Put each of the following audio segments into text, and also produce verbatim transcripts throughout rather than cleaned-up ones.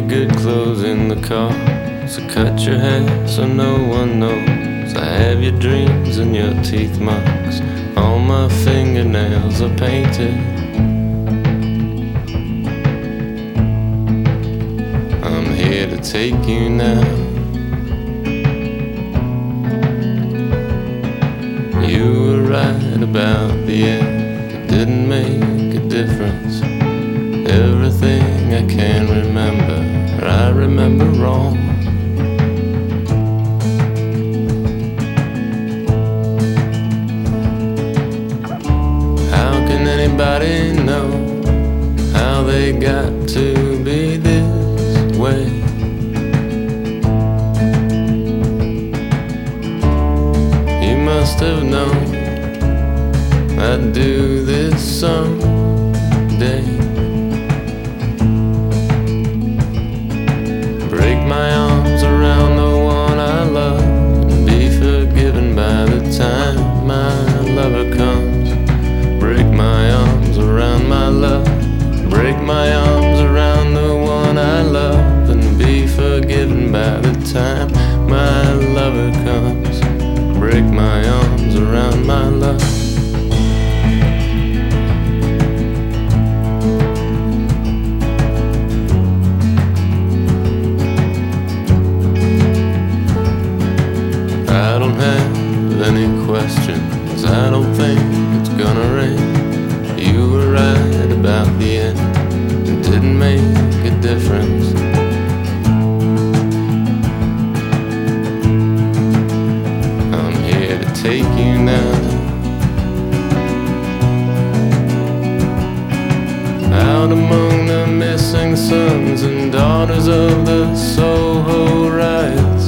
good clothes in the car, so cut your hair so no one knows. I have your dreams and your teeth marks. All my fingernails are painted. I'm here to take you now. You were right about the end. It didn't make a difference. Everything I can remember, I remember wrong. How can anybody know how they got to be this way? You must have known I'd do this someday. Break my arms around the one I love and be forgiven by the time my lover comes. Break my arms around my love. Break my arms around the one I love and be forgiven by the time my lover comes. Break my arms around my love. I don't have any questions. I don't think it's gonna rain. You were right about the end. It didn't make a difference. I'm here to take you now. Out among the missing sons and daughters of the Soho riots.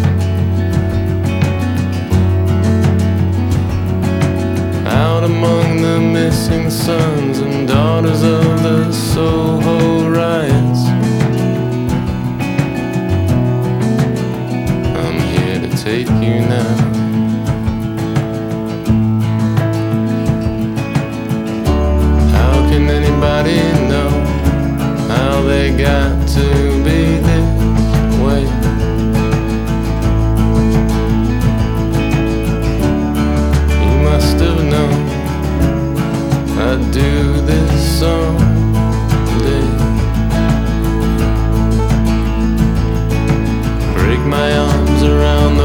Out among the missing sons and daughters of the Soho riots. I'm here to take you now. How can anybody know how they got to be this way? You must have known I'd do this someday. Break my arms around the